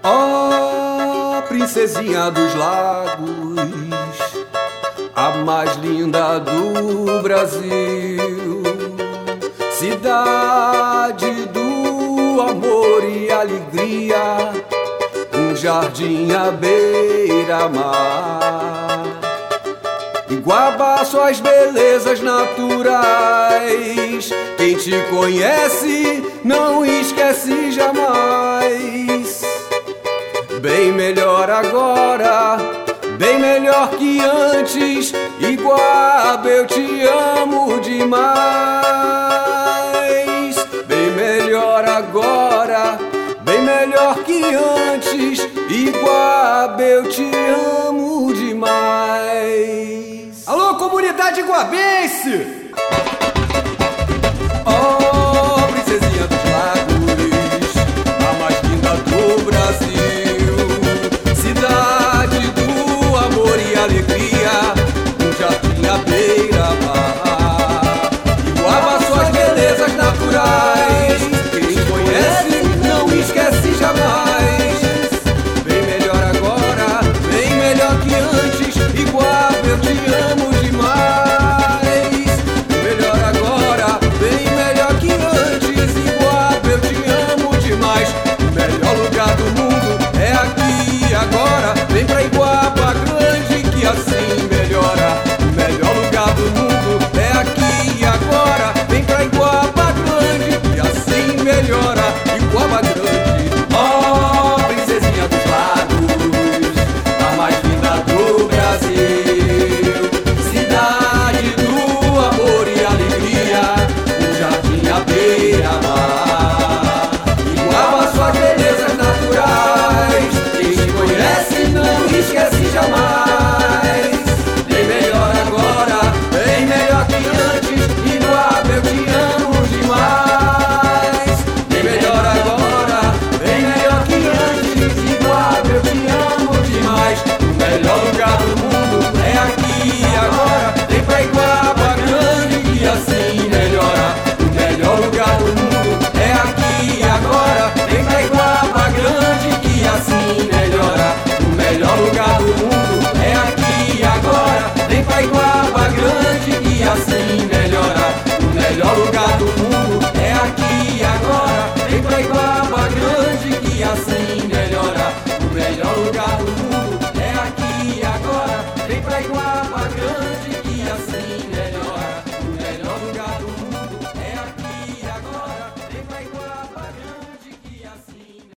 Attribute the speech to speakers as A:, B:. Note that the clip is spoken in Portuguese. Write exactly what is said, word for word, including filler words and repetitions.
A: Ó, princesinha dos lagos, a mais linda do Brasil, cidade do amor e alegria, um jardim à beira-mar. Iguaba suas belezas naturais, quem te conhece não esquece jamais. Bem melhor agora, bem melhor que antes, Iguaba, eu te amo demais. Bem melhor agora, bem melhor que antes, Iguaba, eu te amo demais.
B: Alô, comunidade iguabense!
A: Oh, princesinha dos lagos, a mais linda do Brasil, cidade do amor e alegria, um jardim à beira-mar. Iguaba suas belezas naturais, quem conhece não esquece jamais. Bem melhor agora, bem melhor que antes, Iguaba, eu te amo demais. Melhor agora, bem melhor que antes, Iguaba, eu te amo demais. O melhor lugar do mundo é aqui e agora. Vem pra Iguaba Grande que assim melhora. O melhor lugar do mundo é aqui e agora. Vem pra Iguaba Grande que assim melhora. Iguaba Grande, ó, princesinha dos lagos, a mais linda do Brasil, cidade do amor e alegria, um jardim à beira-mar.